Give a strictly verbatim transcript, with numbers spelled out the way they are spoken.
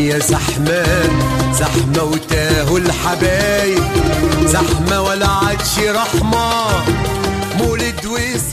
الدنيا زحمان، زحمة وتاهوا الحبايب، زحمة ولا عادش رحمة، مولد وس